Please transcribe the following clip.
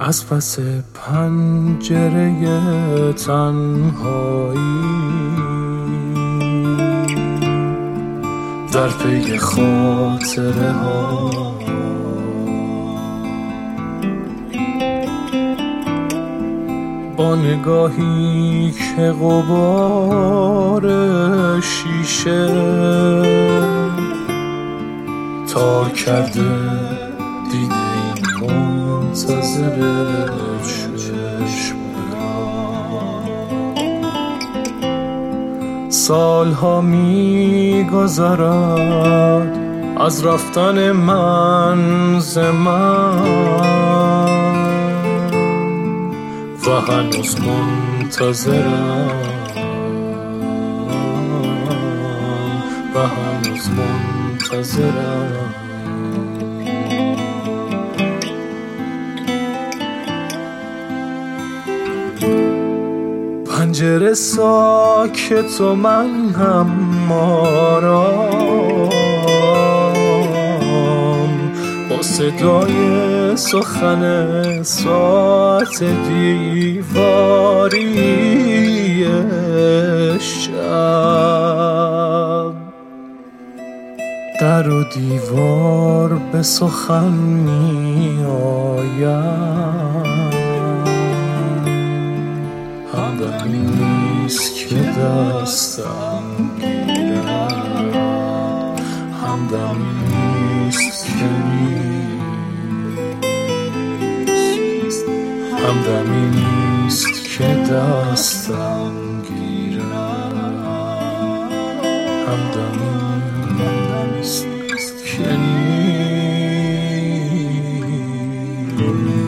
از پس پنجره تنهایی در پی خاطره ها با نگاهی که غبار شیشه تار کرده دیده این منتظر چشم سالها می‌گذرد از رفتن من ز من و هنوز منتظرم و هنوز منتظرم پنجره ساکت و من هم آرام با صدای سخن ساعت دیواری شب در و دیوار به سخن می آید همدمی نیست که دستم گیرد همدمی نیست که همدمی نیست که دستم گیرد همدمی نیست که